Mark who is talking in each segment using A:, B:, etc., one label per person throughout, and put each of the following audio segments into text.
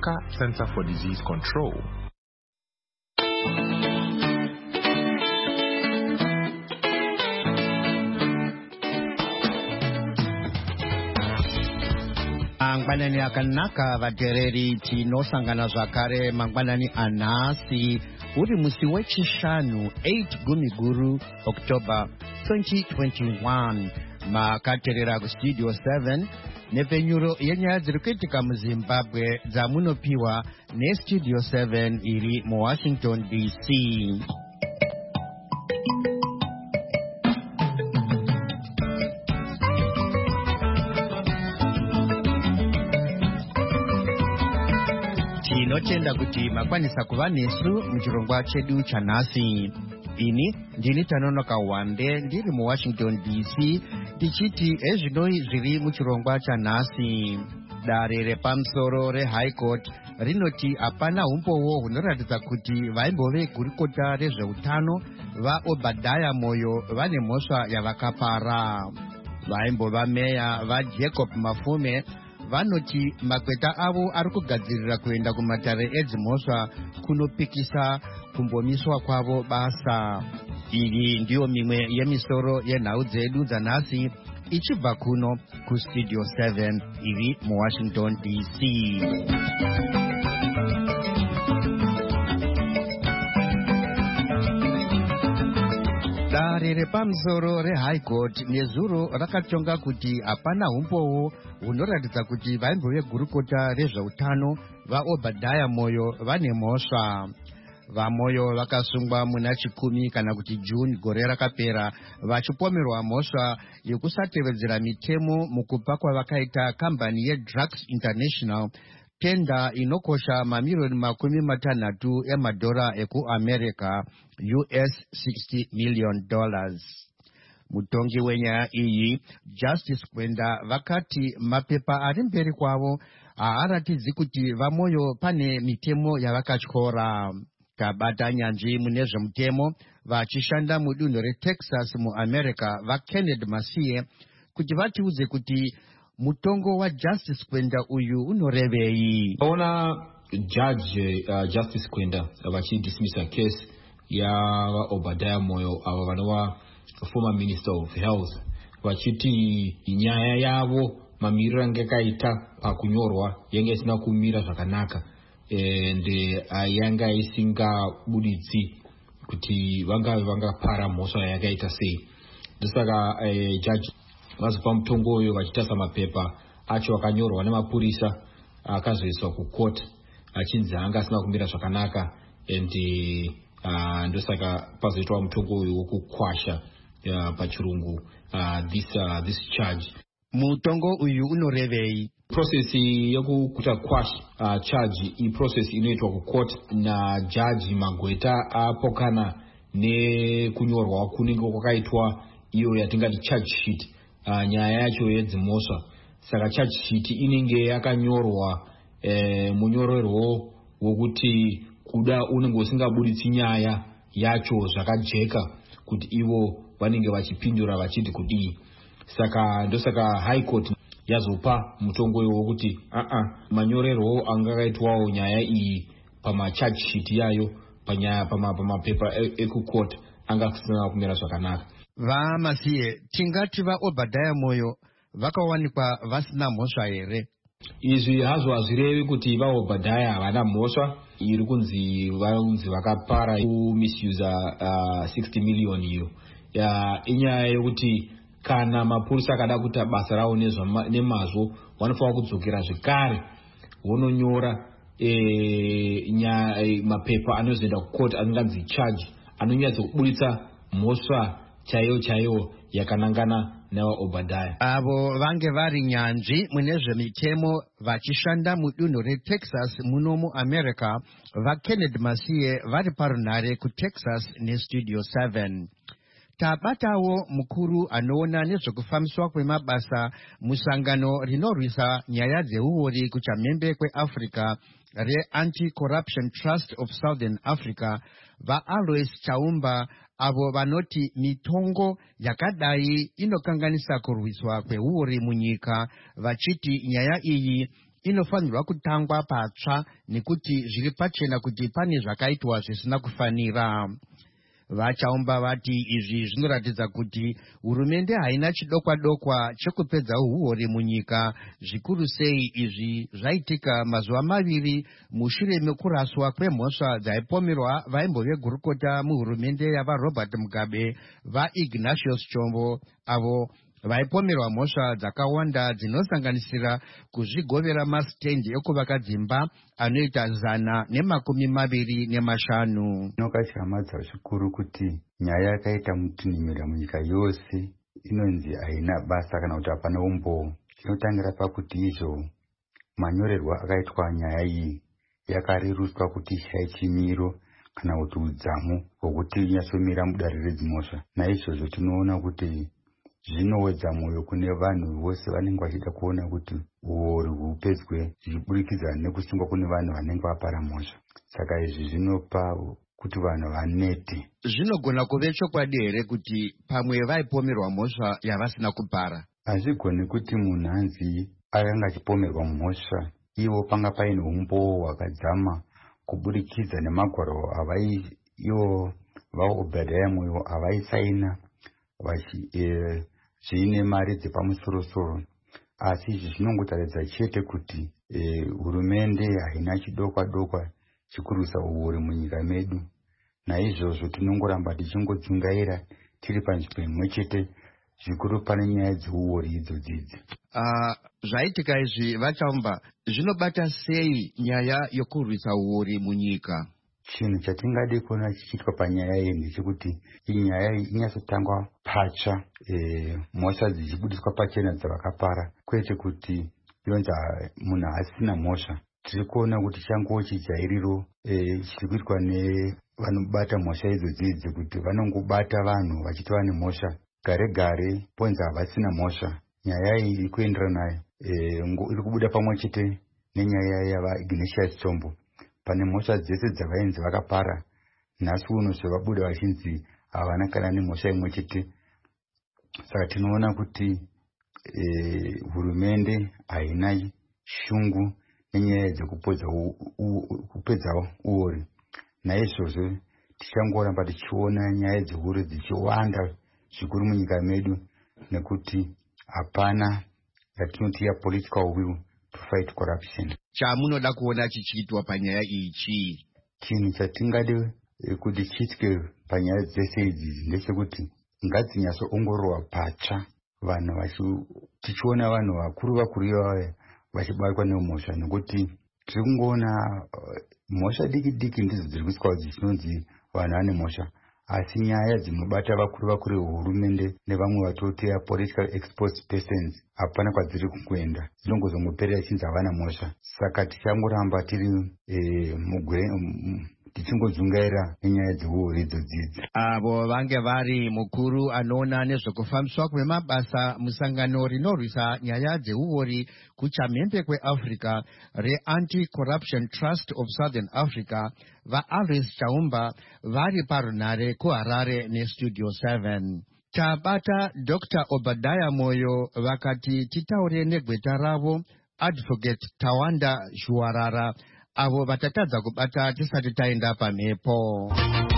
A: Africa Center for Disease Control.
B: Mangwanani akanaka vatereri tinosangana zvakare mangwanani anhasi uri musi wechishanu 8 Gumiguru October 2021 makaterera kustudio 7 nepfenyuro yenyaya dziri kuitika muZimbabwe dzamunopiwa nestudio 7 iri muWashington DC. Tinotenda kuti makwanisa kuva nesu muchirongwa chedu chanhasi. Ini ndini Tanonoka Wande ndiri muWashington DC tichiti ezvinoi zviri muchirongwa chanhasi. Dare repamusoro reHigh Court rinoti hapana umbowo hunoratidza kuti vaimbove gurukota rezveutano vaObadiah Moyo vane mhosva yavakapara. Vaimbova meya vaJacob Mafume vanoti makweta avo ari kugadzirira kuenda kumatare edzimhosva kunopikisa kumbomiswa kwavo basa. Iyi ndiyo mimwe yemisoro yenhau dzedu dzanhasi ichibva kuno kustudio 7 iri muWashington DC. Dare repamusoro reHigh Court nezuro rakatonga kuti hapana umbowo hunoratidza kuti vaimbove gurukota rezveutano vaObadiah Moyo vane mhosva. VaMoyo vakasungwa muna 10 kana kuti June gore rakapera vachipomerwa mhosva yekusatevedzera mitemo mukupa kwavakaita kambani yeDrugs International tenda inokosha mamirioni $60 emadhora ekuAmerica $60 million. Mutongi wenyaya iyi Justice Kwenda vakati mapepa ari mberi kwavo haaratidzi kuti vaMoyo pane mitemo yavakatyora. Tabata nyanzvi mune zvemutemo vachishanda mudunhu reTexas muAmerica vaKenneth Masiye kuti vatiudze kuti mutongo waJustice Kwenda uyu unorevei.
C: Ona Judge Justice Kwenda vachidismissa case ya Obadiah Moyo ava vanova former Minister of Health vachiti nyaya yavo mamiriro anga kaita pakunyorwa yanga isina kumira zvakanaka ende yanga isingabuditsi kuti vangapara mhosva yakaita sei. Ndosaka judge vazopa mutongo uyo vachitasa mapepa acho akanyorwa nemapurisa akazoiswa kucourt achinzi anga asina kumira zvakanaka ende ndosaka pazoitwa mutongo uyu wokukwasha pachirungu this charge.
B: Mutongo uyu unorevei?
C: Process yokukuta quash charge process inoitwa kucourt na judge Magweta apokana nekunyorwa kunenge kwakaitwa iyo yatingati charge sheet nyaya yacho yedzimhosva. Saka charge sheet inenge yakanyorwa munyorerwo wokuti kuda unenge usingabuditsi nyaya yacho zvakajeka kuti ivo vanenge vachipindura vachiti kudii. Saka ndosaka High Court yazopa mutongo wokuti manyorerwo angakaitwawo nyaya iyi pamacharge sheet yayo pamapepa ekucourt angasina kumira zvakanaka.
B: VaMasiye, tingati vaObadiah Moyo vakawanikwa vasina mhosva here?
C: Izvi hazvo hazvirevi kuti vaObadiah havana mhosva. Iri kunzi vakapara kumisuse 60 million iyo. Inyaya yokuti kana mapurisa akada kuita basa ravo nemazvo vanofanira kudzokera zvekare vononyora mapepa anozoenda kucourt anonzi charge anonyatsa kubuditsa mhosva chaiyo yakanangana navaObadiah.
B: Avo vange vari nyanzvi mune zvemitemo vachishanda mudunhu reTexas muno muAmerica vaKenneth Masiye vari parunhare kuTexas nestudio 7. Tabatawo mukuru anoona nezvekufambiswa kwemabasa musangano rinorwisa nyaya dzeuori kuchamhembe kweAfrica reAnti-Corruption Trust of Southern Africa vaAlois Chaumba avo vanoti mitongo yakadai inokanganisa kurwiswa kweuori munyika vachiti nyaya iyi inofanirwa kutangwa patsva nekuti zviri pachena kuti pane zvakaitwa zvisina kufanira. Vachaumba vati izvi zvinoratidza kuti hurumende haina chidokwa-dokwa chekupedza uhuori munyika. Zvikuru sei izvi zvaitika mazuva 2 mushure mekuraswa kwemhosva dzaipomerwa vaimbovegurukota muhurumende yavaRobert Mugabe vaIgnatius Chombo, avo vaipomerwa mhosva dzakawanda dzinosanganisira kuzvigovera masitendi ekuvaka dzimba anoita 125.
D: Inokatyamadza zvikuru kuti nyaya yakaita mutinhimira munyika yose inonzi haina basa kana kuti hapana umbowo. Chinotangira pakuti izvo manyorerwa akaitwa nyaya iyi yakarerutswa kuti ishaye chimiro kana kuti udzamu hwokuti inyatsomira mudare redzimhosva. Naizvozvo tinoona kuti zvinowedza mwoyo kune vanhu vose vanenge vachida kuona kuti uori hupedzwe zvichiburikidza nekusungwa kune vanhu vanenge vapara mhosva. Saka izvi zvinopa kuti vanhu vanete.
B: Zvinogona kuve chokwadi here kuti pamwe vaipomerwa mhosva yavasina kupara?
D: Hazvigoni kuti munhu anzi akanga achipomerwa mhosva ivo panga paine umbowo hwakadzama kuburikidza nemagwaro ivo vaObhadhaya Moyo avaisaina zviine mari dzepamusoro-soro. Asi izvi zvinongotaridza chete kuti hurumende haina chidokwa-dokwa chikurusa uori munyika medu. Naizvozvo tinongoramba tichingodzungaira tiri panzvimbo imwe chete, zvikuru pane nyaya dzeuori idzodzidzi.
B: Zvaitika izvi Vachaumba zvinobata sei nyaya yokurwisa uori munyika?
D: Chinhu chatingade kuona chichiitwa panyaya iyi ndechekuti nyaya iyi inyatsotangwa patsva, mhosva dzichibudiswa pachena dzavakapara, kwete kuti yonzi munhu asina mhosva. Tiri kuona kuti changowo chijairiro chiri kuitwa nevanobata mhosva idzodzidzi kuti vanongobata vanhu vachiti vane mhosva gare ponzi havasina mhosva. Nyaya iyi iri kuendera nayo iri kubuda pamwe chete nenyaya yavaIgnatius Chombo. Pane mhosva dzese dzavainzi vakapara, nhasi uno zvavabuda vachinzi havana kana nemhosva imwe chete. Saka tinoona kuti hurumende haina shungu nenyaya dzekupedza uori. Naizvozvo tichangoramba tichiona nyaya dzeuori dzichiwanda zvikuru munyika medu, nekuti hapana yatinoti political will to fight corruption.
B: Chamunoda kuona chichiitwa panyaya ichi?
D: Chinhu chatingade kuti chiitwe panyaya dzese idzi ndechekuti ngadzinyatsoongororwa patsva, vanhu tichiona vanhu vakuru ivava vachibatwa nemhosva, nekuti tiri kungoona mhosva diki ndidzo dziri kuiswa dzichinonzi vanhu vane mhosva, asi nyaya dzinobata vakuru vehurumende nevamwe vatoti political exposed persons hapana kwadziri kuenda, dzinongozongoperera chinzi havana mhosva. Saka tichangoramba tiri tichingodzungaira nenyaya dzeuori idzodzidzi.
B: Avo vange vari mukuru anoona nezvekufambiswa kwemabasa musangano rinorwisa nyaya dzeuori kuchamhembe kweAfrica reAnti-Corruption Trust of Southern Africa, vaAlice Chaumba, vari parunhare kuHarare neStudio 7. Tabata Dr. Obhadhaya Moyo vakati titaure negweta ravo Advocate Tawanda Zhuwarara, avo vatatadza kubata tisati taenda pamhepo.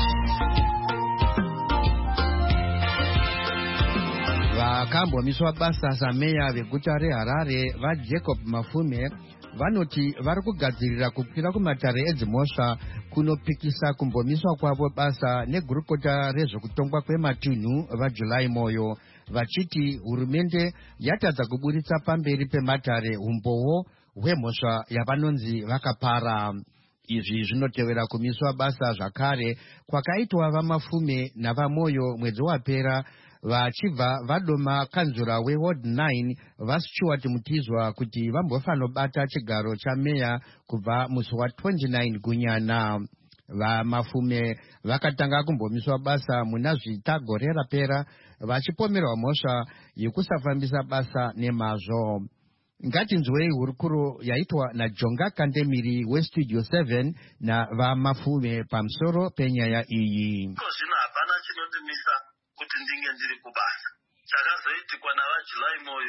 B: Vakambomisa basa sameya veguta reHarare vaJacob Mafume vanoti vari kugadzirira kukwira kumatare edzimhosva kunopikisa kumbomiswa kwavo basa negurukota rezvekutongwa kwematunhu vaJuly Moyo, vachiti hurumende yatadza kuburitsa pamberi pematare umbowo hwemhosva yavanonzi vakapara. Izvi zvinotevera kumiswa basa zvakare kwakaitwa vaMafume navaMoyo mwedzi wapera, vachibva vadoma kanzura weWard 9 vaStuart Mutizwa kuti vambofanobata chigaro chameya kubva musi wa29 Gunyana. VaMafume vakatanga kumbomiswa basa muna zvita gore rapera vachipomerwa mhosva yekusafambisa basa nemazvo. Ngatinzwei hurukuro yaitwa naJonga Kandemiri weStudio 7 navaMafume pamusoro penyaya iyi.
E: Zvino hapana chinondimisa kuti ndinge ndiri kubasa. Chakazoitikwa navaJuly Moyo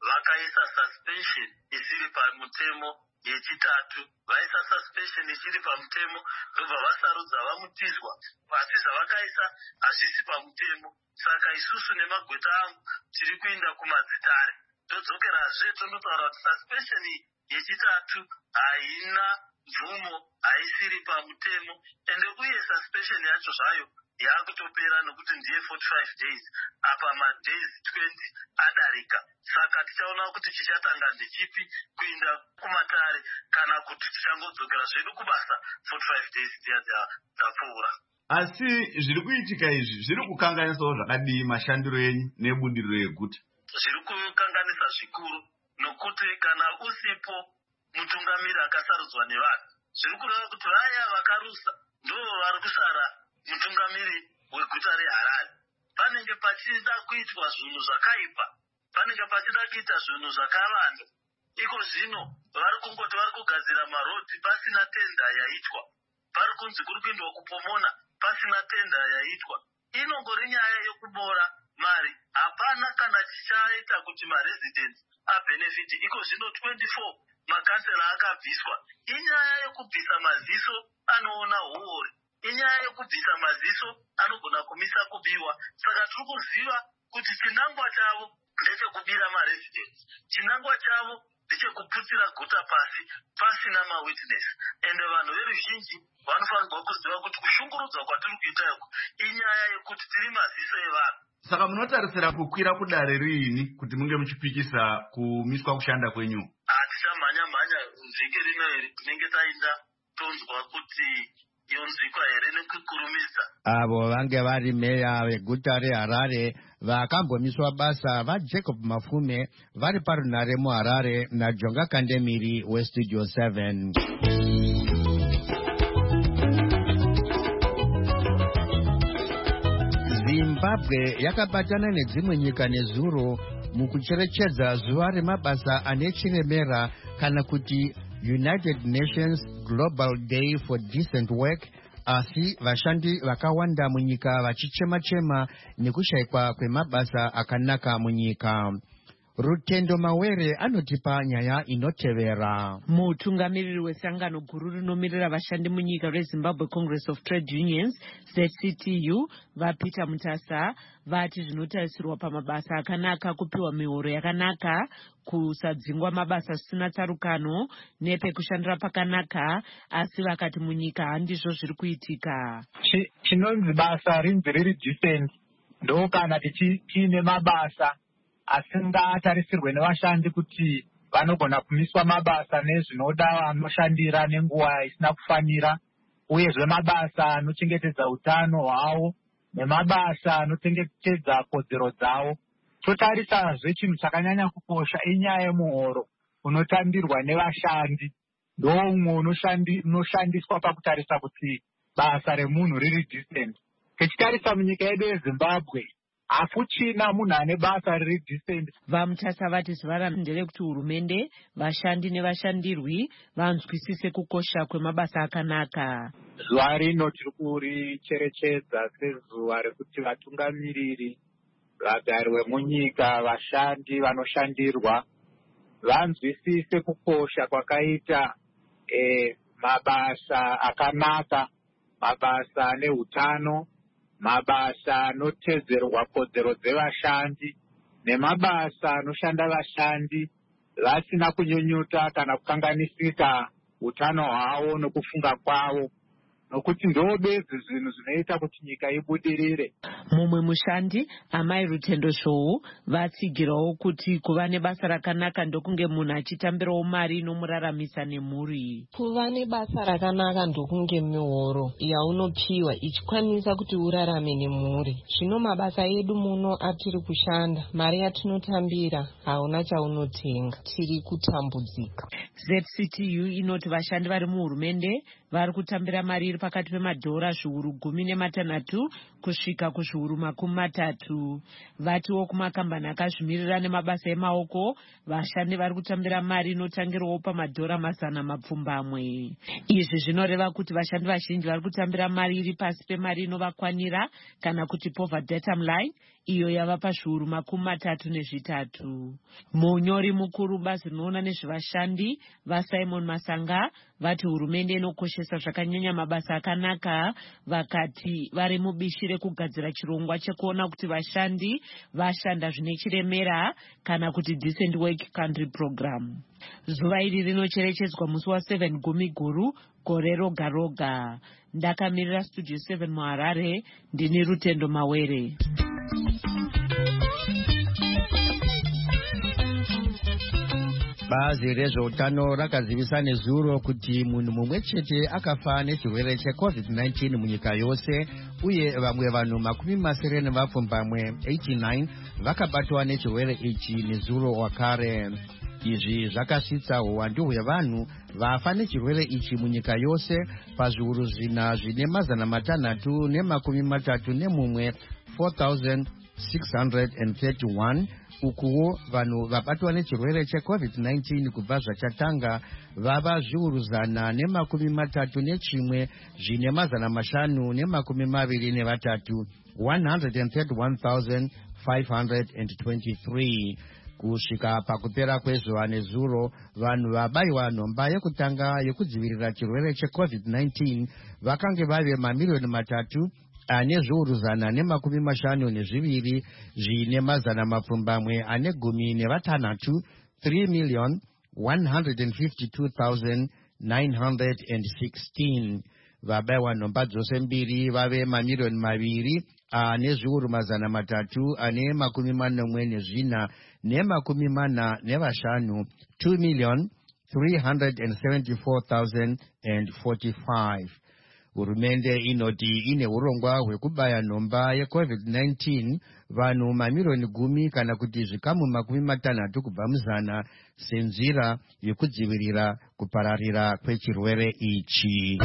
E: vakaisa suspension isiri pamutemo yechitatu, vaisa suspension ichiri pamutemo, ndobva vasarudza vamutiswa, asi zvavakaisa hazvisi pamutemo. Saka isusu nemagweta angu tiri kuenda kumadzitare todzokerazve tonotaura kuti suspension yechitatu haina mvumo, haisiri pamutemo, ende uye suspension yacho zvayo yaakutopera nokuti ndiye 45 days, apa madays 20 adarika. Saka tichaona kuti chichatanga ndechipi, kuenda kumatare kana kuti tichangodzokera zvedu kubasa 45 days dziya dzapfuura.
F: Asi zviri kuitika izvi zviri kukanganisawo zvakadii mashandiro enyu nebudiriro yeguta?
E: Zviri kukanganisa zvikuru, nokuti kana usipo mutungamiri akasarudzwa nevanhu, zviri kureva kuti vaya vakarusa ndoo vari kusara mutungamiri weguta reHarare. Panenge pachida kuitwa zvinhu zvakaipa, panenge pachida kuita zvinhu zvakavanda. Iko zvino vari kungoti vari kugadzira marodhi pasina tenda yaitwa, pari kunzi kuri kuindwa kupomona pasina tenda yaitwa. Inongori nyaya yekubora mari, hapana kana chichaita kuti maresidents abenefiti. Iko zvino 24 makansela akabviswa. Inyaya yekubvisa maziso anoona huori, inyaya yekubvisa maziso anogona kumisa kubiwa. Saka tiri kuziva kuti chinangwa chavo ndechekubira maresidents, chinangwa chavo ndechekuputsira guta pasi pasina mawitness. Ende vanhu veruzhinji vanofanirwa kuziva kuti kushungurudzwa kwatiri kuita uku inyaya yekuti tiri maziso evanhu.
F: Saka munotarisira kukwira kudare riini kuti munge muchipikisa kumiswa kushanda kwenyu?
E: Tichamhanya vhiki rino iri tinenge taenda tonzwa kuti yonzwikwa here nekukurumidza.
B: Avo vange vari meya veguta reHarare vakambomiswa basa vaJacob Mafume vari parunare muHarare naJonga Kandemiri weStudio 7. Zimbabwe yakabatana nedzimwe nyika nezuro mukucherechedza zuva remabasa ane chiremera kana kuti United Nations Global Day for Decent Work, asi vashandi vakawanda munyika vachichema-chema nekushayikwa kwemabasa akanaka munyika. Rutendo Mawere anotipa nyaya inotevera.
G: Mutungamiriri wesangano guru rinomirira vashandi munyika reZimbabwe Congress of Trade Unions ZCTU vaPeter Mutasa vati zvinotarisirwa pamabasa akanaka kupiwa mihoro yakanaka, kusadzingwa mabasa zvisina tsarukano nepekushandira pakanaka, asi vakati munyika handizvo zviri kuitika.
H: Chinonzi basa rinzi riri decent ndo kana tiine mabasa asingatarisirwe nevashandi kuti vanogona kumiswa mabasa nezvinoda vanoshandira nenguva isina kufanira, uyezve mabasa anochengetedza utano hwavo nemabasa anochengetedza kodzero dzavo. Totarisazve chinhu chakanyanya kukosha inyaya yemuhoro unotandirwa nevashandi, ndoumwe unoshandiswa pakutarisa kuti basa remunhu riri decent. Tichitarisa munyika yedu yeZimbabwe hafuchina munhu ane basa riri decent.
G: VaMutasa vati zuva nderekuti hurumende, vashandi nevashandirwi vanzwisise kukosha kwemabasa akanaka.
H: Zuva rino tiri kuricherechedza sezuva rekuti vatungamiriri, vagari vemunyika, vashandi vanoshandirwa vanzwisise kukosha kwakaita mabasa akanaka, mabasa ane hutano, mabasa anotedzerwa kodzero dzevashandi, nemabasa anoshanda vashandi vasina kunyunyuta kana kukanganisika utano hwavo nokufunga kwavo, nokuti ndobedzi zvinhu zvinoita kuti nyika ibudirire.
G: Mumwe mushandi Amai Rutendo Shou vatsigirawo kuti kuva nebasa rakanaka ndokunge munhu achitambirawo mari inomuraramisa nemhuri.
I: Kuva nebasa rakanaka ndokunge mihoro yaunopiwa ichikwanisa kuti urarame nemhuri. Zvino mabasa edu muno atiri kushanda, mari yatinotambira hauna chaunotenga, tiri kutambudzika.
G: ZCTU inoti vashandi vari muhurumende vari kutambira mari iri pakati pemadhora zviuru 16 kusvika kuzviuru 30. Vatiwo kumakambani akazvimirira nemabasa emaoko, vashandi vari kutambira mari inotangirawo pamadhora 100 Izvi zvinoreva kuti vashandi vazhinji vari kutambira mari iri pasi pemari inovakwanira kana kuti poverty datum line, iyo yava pazviuru 33. Munyori mukuru bazi rinoona nezvevashandi vaSimon Masanga vati hurumende inokoshesa zvakanyanya mabasa akanaka, vakati vari mubishi rekugadzira chirongwa chekuona kuti vashandi vashanda zvine chiremera kana kuti decent work country program. Zuva iri rinocherechedzwa musi wa7 Gumiguru gore roga roga. Ndakamirira Studio 7 muHarare, ndini Rutendo Mawere.
B: Bazi rezveutano rakazivisa nezuro kuti munhu mumwe chete akafa nechirwere cheCovid-19 munyika yose, uye vamwe vanhu 89 vakabatwa nechirwere ichi nezuro wakare. Izvi zvakasvitsa uwandu hwevanhu vafa nechirwere ichi munyika yose pazviuru 4,631 4,631. Ukuwo vanhu vabatwa nechirwere cheCovid-19 kubva zvachatanga vava zviuru 131 523 131,523. Kusvika pakupera kwezuva nezuro, vanhu vabayiwa nhomba yekutanga yekudzivirira chirwere cheCovid-19 vakange vave mamiliyoni 3 ane zviuru 152 zvine mazana mapfumbamwe ane 16 3,152,916. Vabayiwa nhomba dzose mbiri vave mamiliyoni 2 ane zviuru 300 ane 44 ne45 2,374,045. Hurumende inoti ine urongwa hwekubaya nhomba yeCovid-19 vanhu mamiliyoni 10 kana kuti zvikamu 60 kubva muzana senzira yekudzivirira kupararira kwechirwere ichi.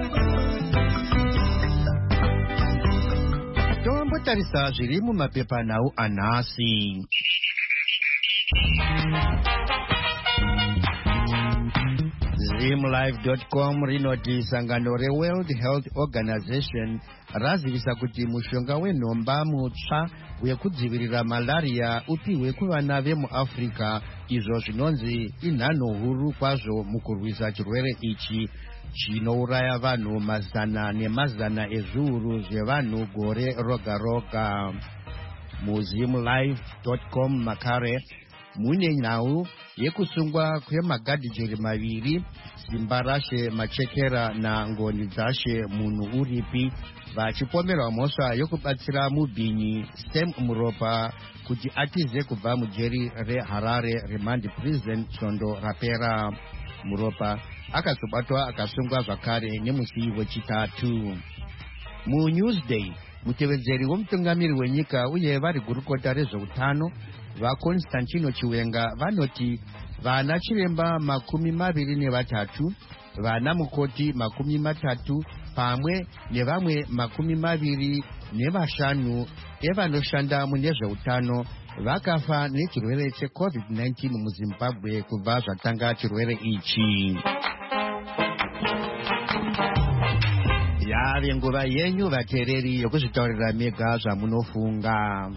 B: Tombotarisa zviri mumapepanhau anhasi. Zimlive.com rinoti sangano reWorld Health Organization razivisa kuti mushonga wenhomba mutsva wekudzivirira malaria upiwe kuvana vemuAfrica, izvo zvinonzi inhanho huru kwazvo mukurwisa chirwere ichi chinouraya vanhu mazana nemazana ezviuru zvevanhu gore roga roga. Muzimlive.com makare mune nhau yekusungwa kwemagadhijeri 2, simba rashe, machekera nangoni dzashe munhu uripi, vachipomerwa mhosva yokubatsira mubhinyi Stem Muropa kuti atize kubva mujeri reHarare Remand Prison svondo rapera. Muropa akazobatwa akasungwa zvakare nemusi wechitatu. MuNewsday, mutevedzeri womutungamiri wenyika uye vari gurukota rezveutano vaConstantino Chiwenga vanoti vana chiremba 23, vana mukoti 30 pamwe nevamwe 25 evanoshanda mune zveutano vakafa nechirwere cheCovid-19 muZimbabwe kubva zvatanga chirwere ichi. Yave nguva yenyu vateereri yokuzvitaurira mega zvamunofunga.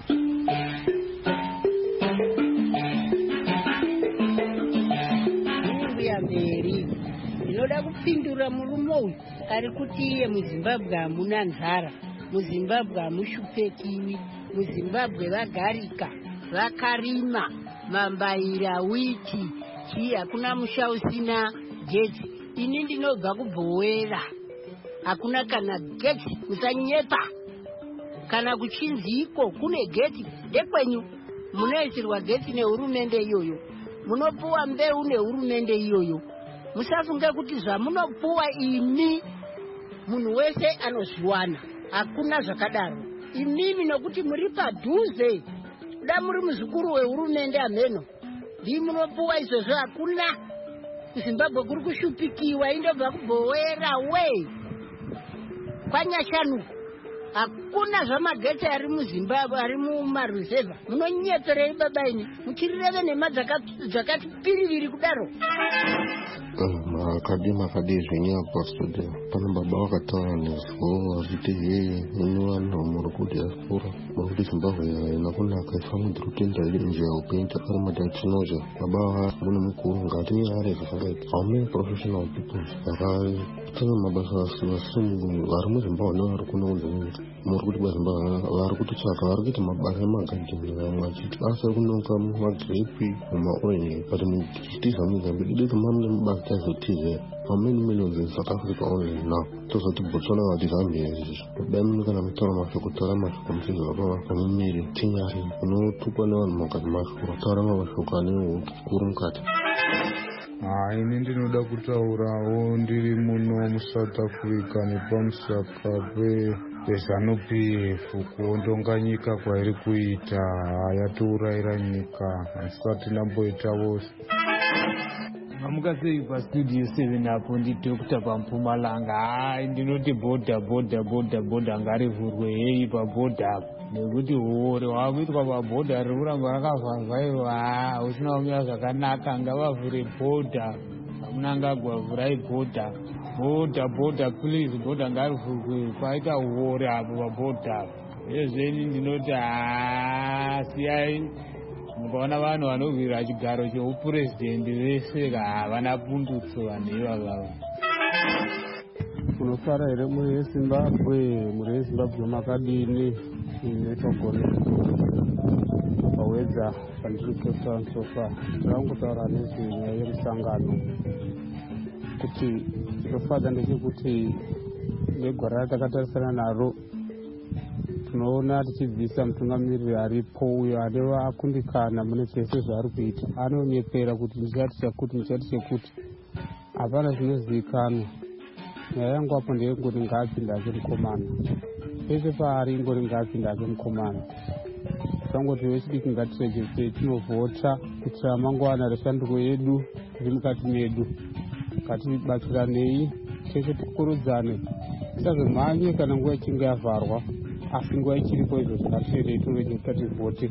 J: Ndinoda kupindura murume uyu ari kuti iye muZimbabwe hamuna nzara, muZimbabwe hamushupekiwi, muZimbabwe vagarika, vakarima, mambaira, witi, chii, hakuna musha usina getsi. Ini ndinobva kuBhowera, hakuna kana getsi, musanyepa. Kana kuchinzi iko kune getsi, ndekwenyu munoisirwa getsi nehurumende iyoyo, munopuwa mbeu nehurumende iyoyo. Musafunge kuti zvamunopuwa imi munhu wese anozviwana, hakuna zvakadaro. Imimi nokuti muri padhuze, da muri muzukuru wehurumende ameno, ndi munopuwa izvozvo. Hakuna. kuZimbabwe kuri kushupikiwa, indobva kuBhowera we. kwanyashanu hakuna zvamagetsi ari muZimbabwe, ari mumaruzevha. Munonyeperei baba ini muchirireve nhema dzakati piriviri kudaro?
K: makadi zvenyaya pastudio pane baba vakataura nezvo vachiti ini vanhu muri kudiaspora nokuti Zimbabwe haina kunaka ifanira kutenda iri njira yeupenyu takaremata tinoja baba mune mukuru ngatinyaare zvakaita haumene professional people tine mabasa vari muZimbabwe nevari kuno kudzimiti muri kuti baZimbabwe vari kutitsvaka vari kuita mabasa emagadhini vamwe achiti basa rekunonga magrepi mumaorenji but muchitiza muzambia didi mamune mabasa tazotize how many millions in South Africa only now tozoti Botswana vati Zambia izvi dai munokana mutaura mashoko taura mashoko muchizi vapa pamumiri tinyari unotukwa nevanhu mukati mashoko taura mashoko ane ukuru mukati.
L: Ini ndinoda kutaurawo ndiri muno muSouth Africa nepamusaka peZANU-PF kuondonga nyika kwairi kuita yatiurayira nyika hatisati ndamboitawo.
M: Mukasei pastudio 7 apo ndidhokita paMpumalanga. Ndinoti bhodha ngarivhurwe hei pabhodha apo nekuti hore wakuitwa pabhodha riri kuramba rakavhavhairwa usina kumira zvakanaka. Ngavavhure bhodha amunangagwa vhurai bhodha please bhodha ngarivhurwe kwaita hore apo pabhodha apo. Ezveni ndinoti siyai mukaona vanhu vanorwira chigaro cheupurezidendi vese havana pundutso vanhu ivavava.
N: Unosara here muri yeZimbabwe makadini nepagore pawedza pandiri kutotaura sofa tirangotaura nezvenyaya yemusangano kuti chofadza ndechekuti negore ratakatarisana naro tunoona tichibvisa mutungamiriri aripo uyo ane vakundikana mune zvese zvaari kuita anonyepera kuti ndichati chekuti hapana zvinozivikanwa. Nyaya yangu apo ndeyengoti ngaapinde ake mukomana pese paari ingori ngaapinde ake mukomana. Tangoti vechidiki ngatiregese tinovhota kuitira mangwana reshanduko yedu riri mukati medu. Ngatibatsiranei tese tikurudzane tisazomhanye kana nguva ichinge yavharwa asi nguva ichiripo izvo ngatiendei toregesa tivhote.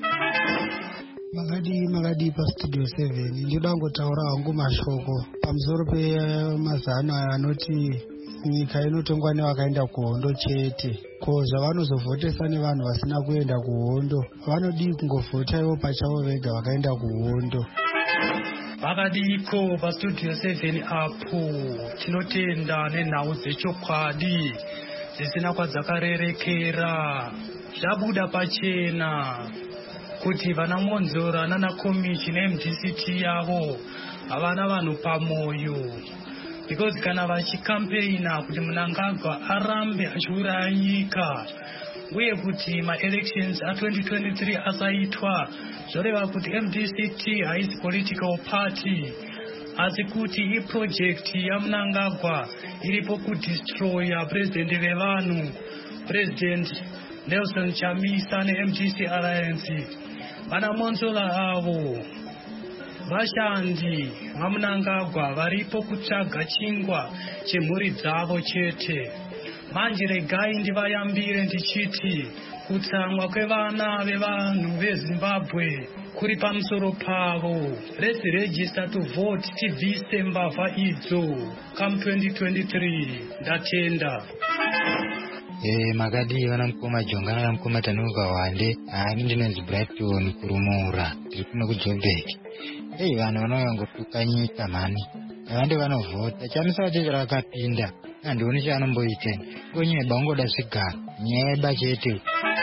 O: Magadi pastudio 7 ndinoda ngotaura hangu mashoko pamusoro pemazano anoti nyika inotongwa nevakaenda kuhondo chete. Ko zvavanozovhotesa nevanhu vasina kuenda kuhondo vanodii kungovhota ivo pachavo vega vakaenda kuhondo?
P: Vakadiko pastudio 7 apo tinotenda nenhau dzechokwadi dzisina kwadzakarerekera. Zvabuda pachena kuti vana Monzora nana Komichi neMDCT yavo havana vanhu pamoyo, because kana vachikampeina kuti Mnangagwa arambe achiuraya nyika uye kuti ma-elections a2023 asaitwa, zvoreva kuti MDCT haisi political party asi kuti iproject yaMnangagwa iripo kudestroya president vevanhu, President Nelson Chamisa neMDC Alliance. Vana Monzola avo vashandi vaMnangagwa varipo kutsvaga chingwa chemhuri dzavo chete. Manje regai ndivayambire ndichiti kutsamwa kwevana vevanhu veZimbabwe kuri pamusoro pavo. Let's register to vote tibvise mbavha idzo come 2023. Ndatenda.
Q: Magadi vanamukoma Jonga vanamukoma Tanuka Wande ani ndinonzi Brighton kurumura tiri kuno kuJoburg. Vanhu vanovangotuka nyika mani vande vanovhota chamisa vacho rakapinda handioni chaanomboita konyeba ungoda zvigaro nyeba chete.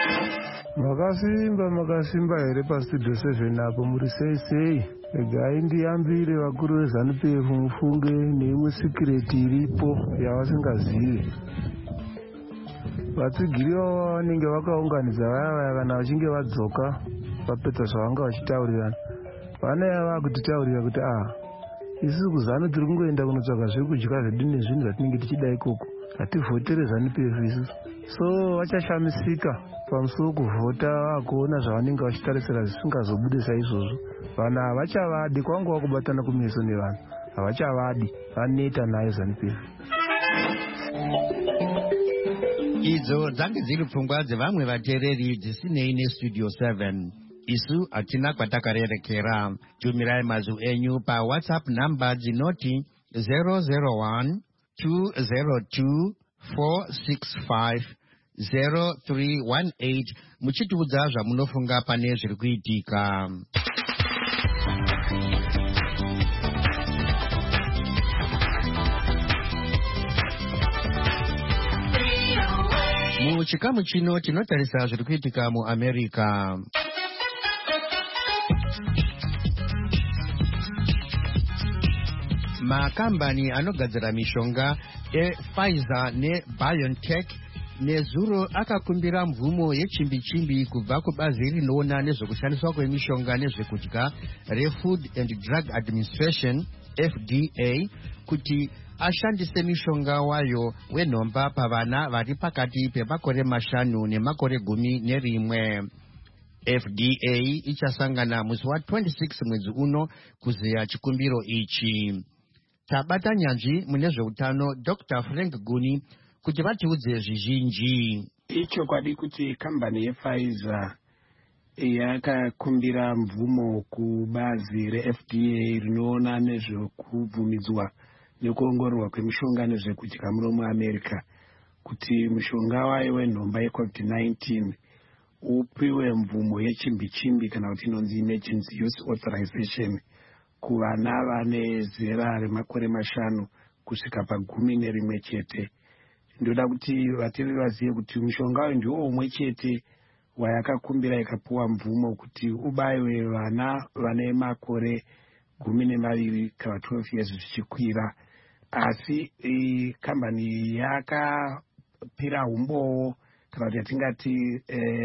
R: Makasimba here pastudio 7 apo muri sei regai ndiyambire vakuru veZANU-PF mufunge neimwe sikireti iripo yavasingazivi. Vatsigiri vavo vanenge vakaunganidza vaya kana vachinge vadzoka vapedza zvavanga vachitaurirana vanaya vakutitaurira kuti isusu kuZANU tiri kungoenda kunotsvaga zvekudya zvedu nezvinhu zvatinenge tichida ikoko, hativhotere ZANU-PF isusu. So vachashamisika pamusoro kuvhota vakuona zvavanenge vachitarisira zvisingazobude saizvozvo. Vanhu havachavadi kwanga vakubatana kumeso nevanhu havachavadi vaneta nayo ZANU-PF.
B: Idzo dzange dziri pfungwa dzevamwe vateereri dzisinei nestudio 7. Isu hatina kwatakarerekera. Tumirai mazwi enyu paWhatsApp namba dzinoti 001 202 465 0318 muchitiudza zvamunofunga pane zviri kuitika. Muchikamu chino tinotarisa zviri kuitika muAmerica. Makambani anogadzira mishonga ePfizer neBioNTech nezuro akakumbira mvumo yechimbi-chimbi kubva kubazi rinoona nezvekushandiswa kwemishonga nezvekudya reFood and Drug Administration FDA kuti ashandise mishonga wayo wenhomba pavana vari pakati pemakore 5 nemakore 11. FDA ichasangana musi wa26 mwedzi uno kuzeya chikumbiro ichi. Tabata nyanzvi mune zveutano Dr. Frank Guni kuti vatiudze zvizhinji.
S: Ichokwadi kuti kambani yePfizer yakakumbira mvumo kubazi reFDA rinoona nezvekubvumidzwa nekuongororwa kwemishonga nezvekudya muno muAmerica kuti mushonga wayo wenhomba yeCovid-19 upiwe mvumo yechimbi-chimbi kana kuti inonzi emergency use authorization kuvana vane zera remakore 5 kusvika pa11 chete. Ndoda kuti vateereri vazive kuti mushonga uyu ndiwo umwe chete wayakakumbira ikapuwa mvumo kuti ubayiwe vana vane makore 12 kana 12 years zvichikwira. Asi kambani yakapira umbowo kana kuti yatingati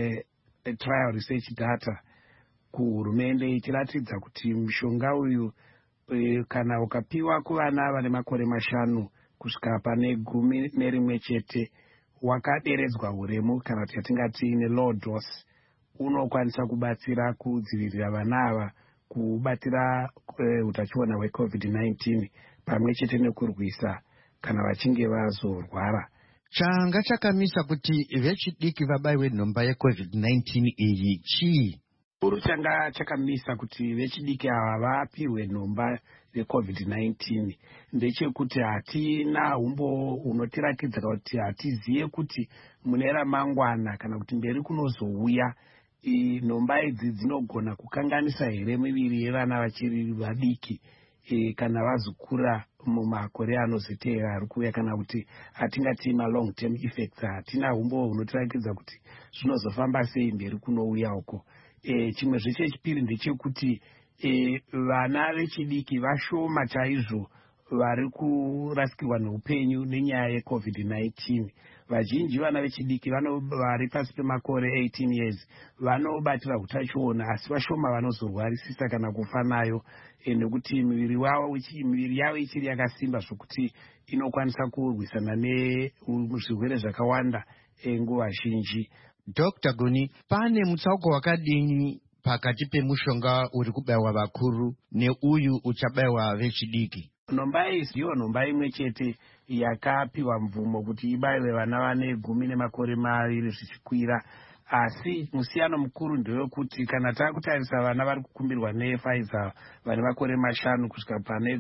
S: trial research data kuhurumende ichiratidza kuti mushonga uyu kana ukapiwa kuvana vane makore 5 kusvika pane 11 chete wakaderedzwa uremu kana kuti yatingati nelow dose unokwanisa kubatsira kudzivirira vana ava kubatira utachiona hweCovid-19 pamwe chete nekurwisa kana vachinge vazorwara.
B: Changa chakamisa kuti vechidiki vabayiwe nhomba yeCovid-19 iyi chii?
S: Chikuru changa chakamisa kuti vechidiki ava vapirwe nhomba yeCovid-19 ndechekuti hatina umbo unotirakidza kuti hatiziye kuti mune ramangwana kana kuti mberi kunozouya nhomba idzi dzinogona kukanganisa here miviri yevana vachiri vadiki kana vazokura mumakore anozoteera ari kuuya kana kuti hatingati long term effects. Hatina umbo unotirakidza kuti zvinozofamba sei mberi kunouya uko. Chimwe zvechechipiri ndechekuti vana vechidiki vashoma chaizvo vari kurasikirwa neupenyu nenyaya yeCovid-19. Vazhinji vana vechidiki vari pasi pemakore 18 years vanobatira utachiona, asi vashoma vanozorwarisisa kana kufa nayo nekuti miviri yavo ichiri yakasimba zvokuti inokwanisa kurwisana nezvirwere zvakawanda nguva zhinji.
B: Dr. Guni, pane mutsauko wakadini pakati pemushonga uri kubayiwa vakuru neuyu uchabayiwa vechidiki?
S: Nhomba iyi ndiyo nhomba imwe chete yakapiwa mvumo kuti ibayiwe vana vane 12 zvichikwira. Asi musiyano mukuru ndewekuti kana takutarisa vana vari kukumbirwa nePfizer vane makore 5 kusvika pane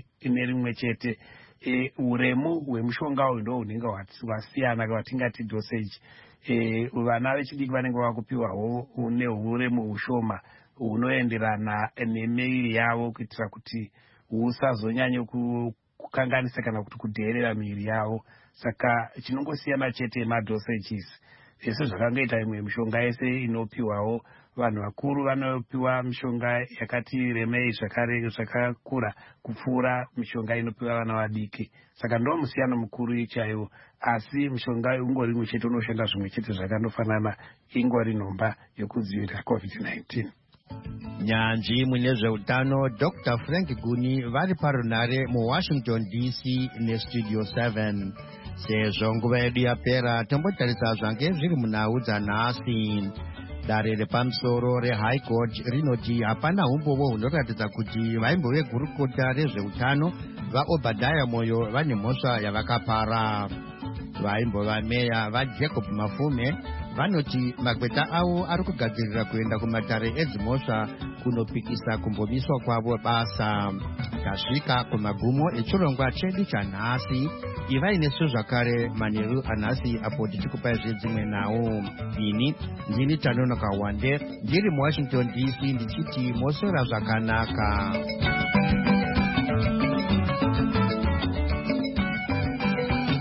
S: 11 chete, uremu hwemushonga uyu ndo hunenge hwasiyana kwatingati dosage. Vana vechidiki vanenge vakupiwawo neuremu hushoma hunoenderana nemiviri yavo kuitira kuti husazonyanya kukanganisa kana kuti kudheerera miviri yavo. Saka chinongosiyana chete madosages. Zvese zvakangoita imwe mishonga yese inopiwawo vanhu vakuru vanopiwa mishonga yakati remei zvakakura kupfuura mishonga inopiwa vana vadiki. Saka ndo musiyano mukuru chaiwo, asi mishonga ungori imwe chete unoshanda zvimwe chete zvakandofanana, ingori nhomba yokudzivirira COVID-19.
B: Nyanzvi mune zveutano Dr. Frank Guni vari parunare muWashington DC nestudio 7. Sezvo nguva yedu yapera, tombotarisa zvange zviri munhau dzanhasi. Dare repamusoro reHigh Court rinoti hapana umbowo hunoratidza kuti vaimbo vegurukota rezveutano vaObadiah Moyo vane mhosva yavakapara. vaimbova meya vajacob mafume vanoti magweta avo ari kugadzirira kuenda kumatare edzimhosva kunopikisa kumbomiswa kwavo basa. Tasvika kumagumo echirongwa chedu chanhasi. Ivai nesu zvakare manheru anhasi apo tichikupai zvedzimwe nawo. Ini ndini Tanonoka Wande ndiri muWashington DC ndichiti mosora zvakanaka.